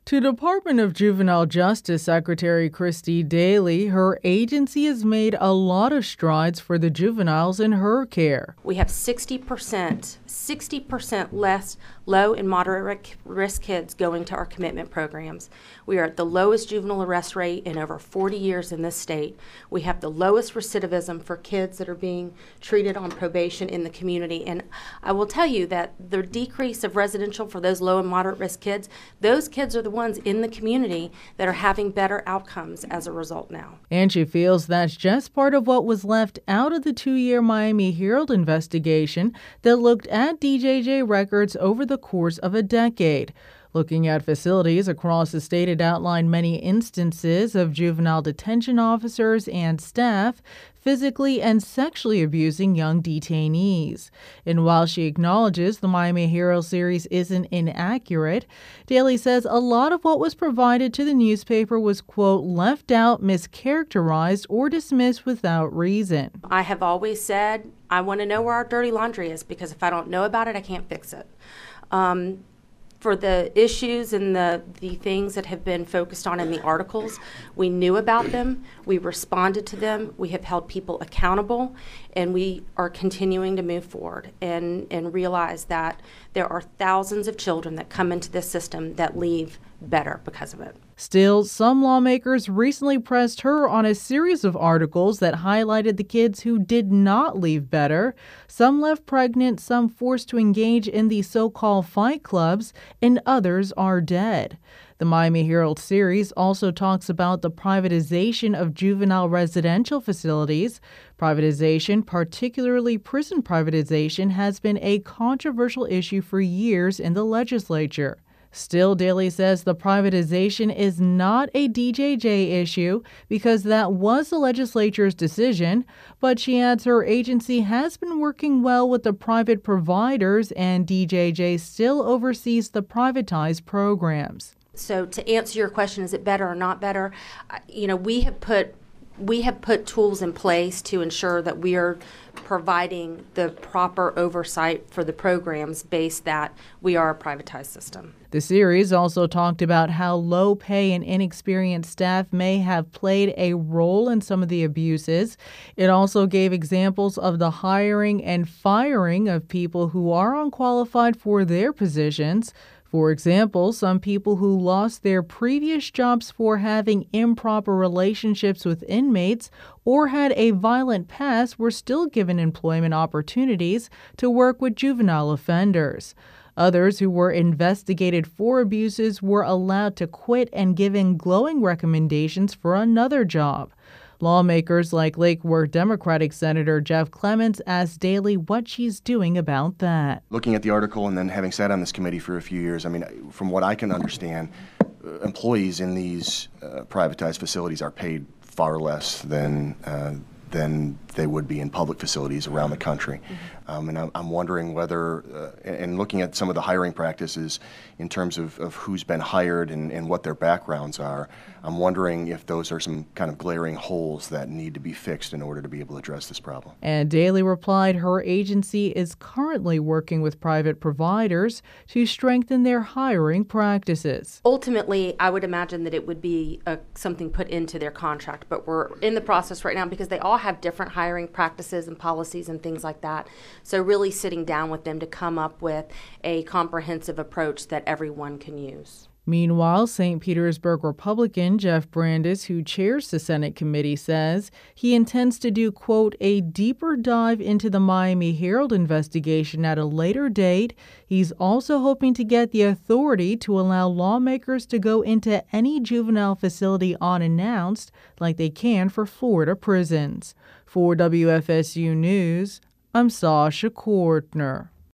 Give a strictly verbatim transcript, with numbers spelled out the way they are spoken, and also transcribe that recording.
To Department of Juvenile Justice Secretary Christy Daly, her agency has made a lot of strides for the juveniles in her care. We have sixty percent, sixty percent less low and moderate risk kids going to our commitment programs. We are at the lowest juvenile arrest rate in over forty years in this state. We have the lowest recidivism for kids that are being treated on probation in the community. And I will tell you that the decrease of residential for those low and moderate risk kids, those kids are the ones in the community that are having better outcomes as a result now. And she feels that's just part of what was left out of the two-year Miami Herald investigation that looked at D J J records over the course of a decade. Looking at facilities across the state, it outlined many instances of juvenile detention officers and staff physically and sexually abusing young detainees. And while she acknowledges the Miami Herald series isn't inaccurate, Daly says a lot of what was provided to the newspaper was, quote, left out, mischaracterized, or dismissed without reason. I have always said I want to know where our dirty laundry is, because if I don't know about it, I can't fix it. Um, For the issues and the, the things that have been focused on in the articles, we knew about them, we responded to them, we have held people accountable, and we are continuing to move forward and, and realize that there are thousands of children that come into this system that leave better because of it. Still, some lawmakers recently pressed her on a series of articles that highlighted the kids who did not leave better. Some left pregnant, some forced to engage in the so-called fight clubs, and others are dead. The Miami Herald series also talks about the privatization of juvenile residential facilities. Privatization, particularly prison privatization, has been a controversial issue for years in the legislature. Still, Daly says the privatization is not a D J J issue because that was the legislature's decision, but she adds her agency has been working well with the private providers and D J J still oversees the privatized programs. So to answer your question, is it better or not better? You know, we have put we have put tools in place to ensure that we are providing the proper oversight for the programs based that we are a privatized system. The series also talked about how low pay and inexperienced staff may have played a role in some of the abuses. It also gave examples of the hiring and firing of people who are unqualified for their positions. For example, some people who lost their previous jobs for having improper relationships with inmates or had a violent past were still given employment opportunities to work with juvenile offenders. Others who were investigated for abuses were allowed to quit and given glowing recommendations for another job. Lawmakers like Lake Worth Democratic Senator Jeff Clements asked Daly what she's doing about that. Looking at the article and then having sat on this committee for a few years, I mean, from what I can understand, uh, employees in these uh, privatized facilities are paid far less than uh, than they would be in public facilities around the country. Mm-hmm. Um, and I'm, I'm wondering whether, uh, and looking at some of the hiring practices in terms of, of who's been hired and, and what their backgrounds are, I'm wondering if those are some kind of glaring holes that need to be fixed in order to be able to address this problem. And Daly replied her agency is currently working with private providers to strengthen their hiring practices. Ultimately, I would imagine that it would be uh, something put into their contract, but we're in the process right now because they all have different hiring practices and policies and things like that. So really sitting down with them to come up with a comprehensive approach that everyone can use. Meanwhile, Saint Petersburg Republican Jeff Brandes, who chairs the Senate committee, says he intends to do, quote, a deeper dive into the Miami Herald investigation at a later date. He's also hoping to get the authority to allow lawmakers to go into any juvenile facility unannounced, like they can for Florida prisons. For W F S U News, I'm Sasha Kortner.